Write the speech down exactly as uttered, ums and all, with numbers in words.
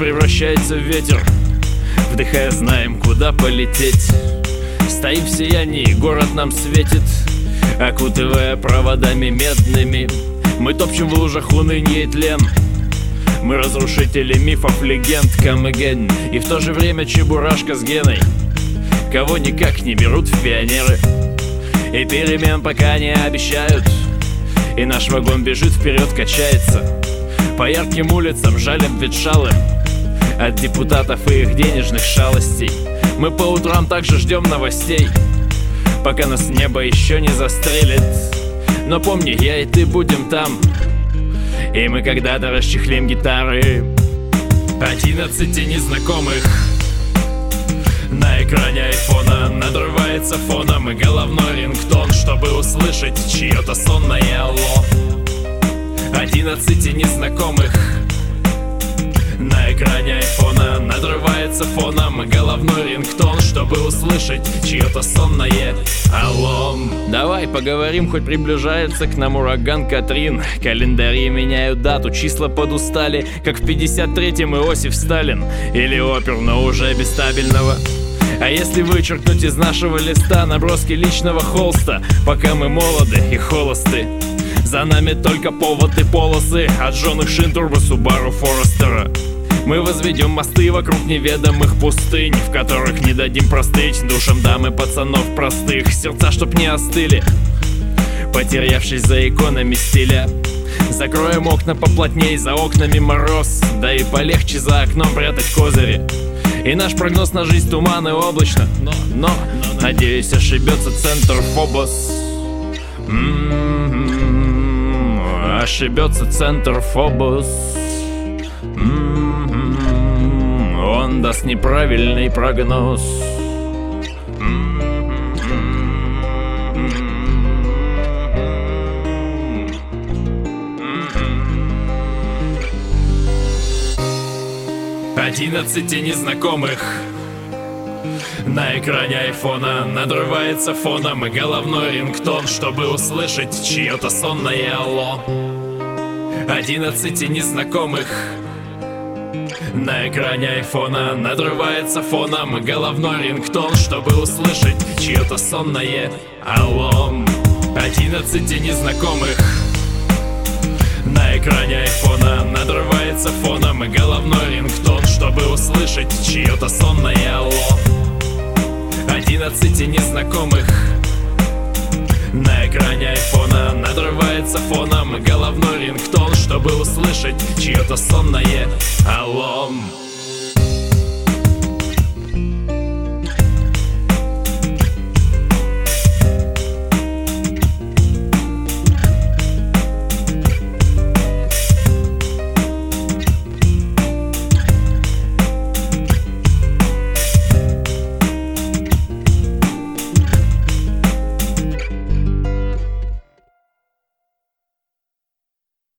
превращается в ветер, вдыхая, знаем, куда полететь. Стоим в сиянии, город нам светит, окутывая проводами медными. Мы топчем в лужах уныние и тлен. Мы разрушители мифов, легенд, come again. И в то же время чебурашка с Геной, кого никак не берут в пионеры. И перемен пока не обещают, и наш вагон бежит вперед, качается по ярким улицам, жалим ветшалым от депутатов и их денежных шалостей. Мы по утрам также ждем новостей, пока нас небо еще не застрелит. Но помни, я и ты будем там, и мы когда-то расчехлим гитары одиннадцати незнакомых. На экране айфона надрывается фоном и головной рингтон, чтобы услышать чье-то сонное алло. Одиннадцати незнакомых. На экране айфона надрывается фоном и головной рингтон, чтобы услышать чье-то сонное алло. Давай поговорим, хоть приближается к нам ураган Катрин. Календари меняют дату, числа подустали, как в пятьдесят третьем Иосиф Сталин или опер, но уже без стабильного. А если вычеркнуть из нашего листа наброски личного холста, пока мы молоды и холосты, за нами только повод и полосы от жженых шин турбо Субару Форестера. Мы возведем мосты вокруг неведомых пустынь, в которых не дадим простыть душам дам и пацанов простых. Сердца чтоб не остыли, потерявшись за иконами стиля. Закроем окна поплотней, за окнами мороз, да и полегче за окном прятать козыри. И наш прогноз на жизнь туман и облачно, но, но, но надеюсь, ошибется центр Фобос. М-м-м, ошибется центр Фобос. М-м-м, он даст неправильный прогноз. Одиннадцати незнакомых. На экране айфона надрывается фоном и головной рингтон, чтобы услышать чье-то сонное алло. Одиннадцати незнакомых. На экране айфона надрывается фоном и головной рингтон, чтобы услышать чье-то сонное алло. Одиннадцати незнакомых. На экране айфона надрывается фоном и головной рингтон, чтобы услышать чье-то сонное алло. Одиннадцати незнакомых. На экране айфона надрывается фоном и головной рингтон, чтобы услышать чье-то сонное алло.